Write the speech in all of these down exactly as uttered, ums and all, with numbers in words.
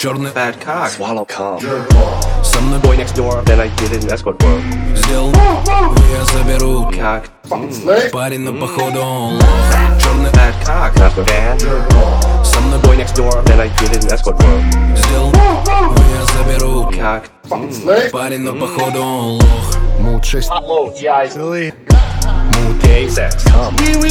Черный bad cock, swallow cum. со мной Boy next door, then I did it in escort work. сделал, я заберу Cock, парень, но походу он лох. Черный bad cock, not the band. со мной Boy next door, then I did it in escort work. сделал, я заберу Cock, парень, но походу он лох. Мут шесть, Billy, мут gay sex, cum.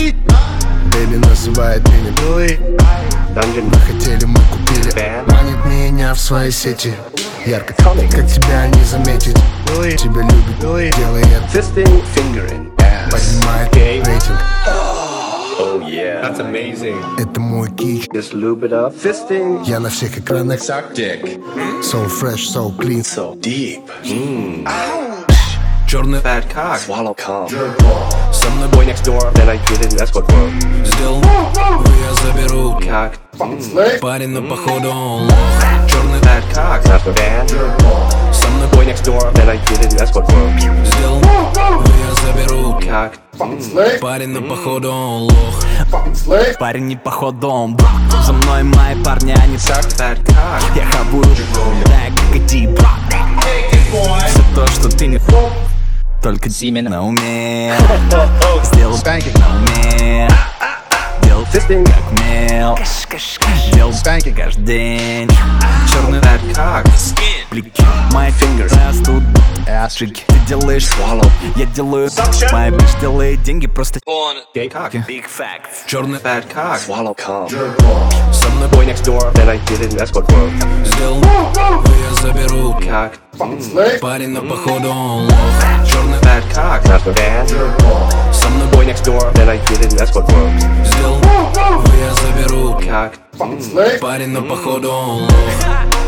Бэби называет меня Билли. Dungeon, Хотели, мы купили. Бэм. Манит меня в свои сети. Ярко, как тебя не заметить. Тебя любит, делает, fisting, fingering, ass. поднимает Gay. рейтинг. Oh yeah, that's amazing. Это мой кич. Just lube it up. Fisting, Я на всех экранах. suck dick. So fresh, so clean. So deep. Mm. Черный bad cock, Swallow cum. со мной Boy next door, then I did it in escort work. сделал, я заберу Cock, парень, но походу он лох. Черный bad cock, not the band. со мной Boy next door, then I did it in escort work. сделал, я заберу Cock, парень, но походу он лох. Парень не походу он брак. За мной мои парни, они так. suck that cock. Я хавую, так как и ти брак. Все то, что ты не только семя на уме. Сделал спанкинг на уме. Делал Fisting, как умел. Делал спанкинг каждый день. Черный bad cock, Блики, мои фингеры растут. Астрики, ты делаешь swallow, я делаю моя бич делает деньги просто. gay cock. Big facts. черный bad cock, Swallow cum. со мной Boy next door, then I did it in escort work. сделал, я заберу Cock, парень, но походу он лох. Черный bad cock, not the band. со мной Boy next door, then I did it in escort work. сделал, я заберу Cock, парень, но походу он лох.